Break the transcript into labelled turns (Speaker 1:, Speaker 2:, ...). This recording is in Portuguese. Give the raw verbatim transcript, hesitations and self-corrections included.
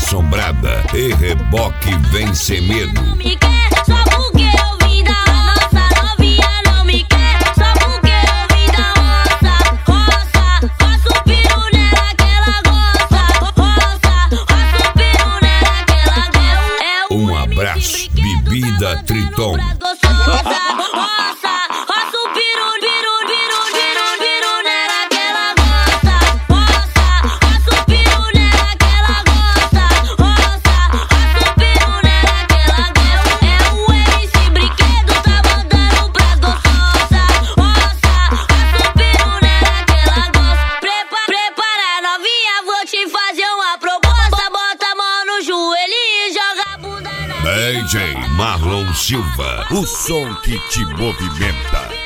Speaker 1: assombrada e reboque vem sem medo.
Speaker 2: Me quer só porque eu vim da roça, novinha não me quer só porque eu vim da roça, roça, roça o piru nela que ela gosta, roça, roça o piru nela que ela gosta. É
Speaker 1: Um abraço, bebida Triton. D J Marlon Silva, o som que te movimenta.